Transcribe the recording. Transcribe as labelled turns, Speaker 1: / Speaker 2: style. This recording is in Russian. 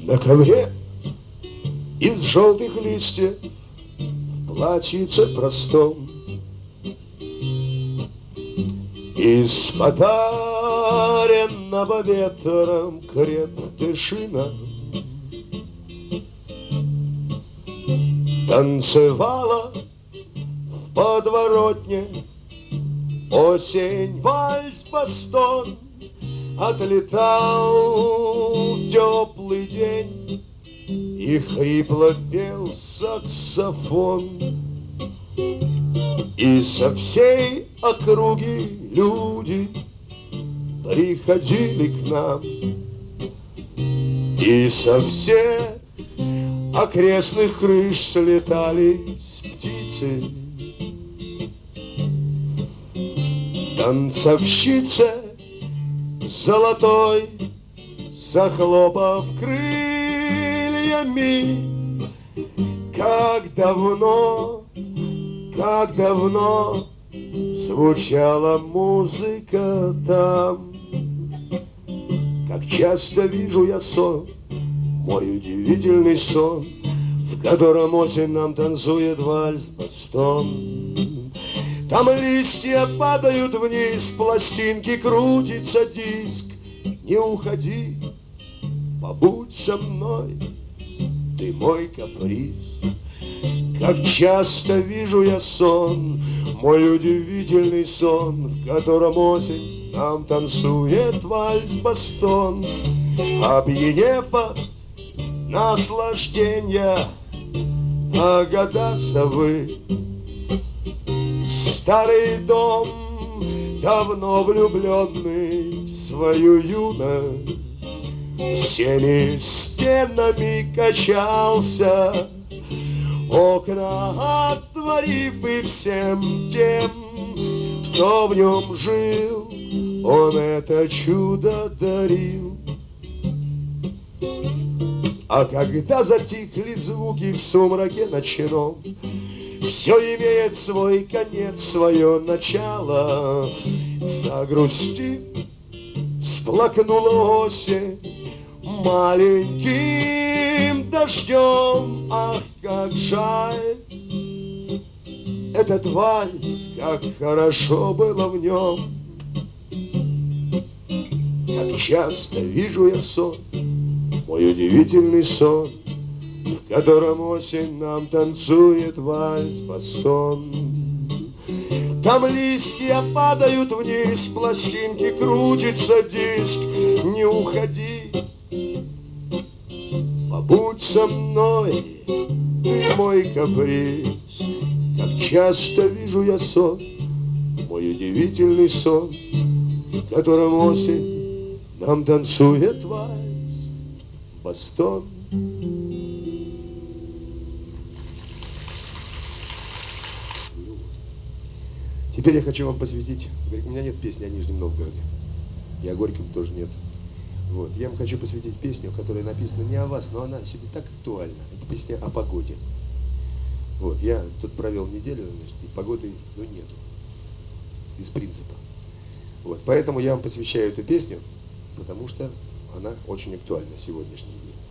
Speaker 1: На ковре из желтых листьев в платьице простом, из подаренного ветром крепдышина танцевала в подворотне осень, вальс, бастон. Отлетал теплый день, и хрипло пел саксофон. И со всей округи люди приходили к нам, и со всех окрестных крыш слетались птицы. Танцовщица золотой, захлопав крыльями, как давно звучала музыка там. Как часто вижу я сон, мой удивительный сон, в котором осень нам танцует вальс-бастон. Там листья падают вниз, пластинки, крутится диск. Не уходи, побудь со мной, ты мой каприз. Как часто вижу я сон, мой удивительный сон, в котором осень нам танцует вальс-бастон. Опьянев от наслаждения о годах совы, старый дом, давно влюбленный в свою юность, всеми стенами качался, окна отворив, и всем тем, кто в нем жил, он это чудо дарил. А когда затихли звуки в сумраке ночном, все имеет свой конец, свое начало. Загрустив, всплакнула осень маленьким дождем. Ах, как жаль этот вальс, как хорошо было в нем. Как часто вижу я сон, мой удивительный сон, в котором осень нам танцует вальс-бастон. Там листья падают вниз, пластинки, крутится диск. Не уходи, побудь со мной, ты мой каприз. Как часто вижу я сон, мой удивительный сон, в котором осень нам танцует вальс-бастон. Теперь я хочу вам посвятить, у меня нет песни о Нижнем Новгороде, и о Горьком тоже нет. Вот. Я вам хочу посвятить песню, которая написана не о вас, но она себе так актуальна. Это песня о погоде. Вот. Я тут провел неделю, значит, и погоды нету. Из принципа. Вот. Поэтому я вам посвящаю эту песню, потому что она очень актуальна в сегодняшний день.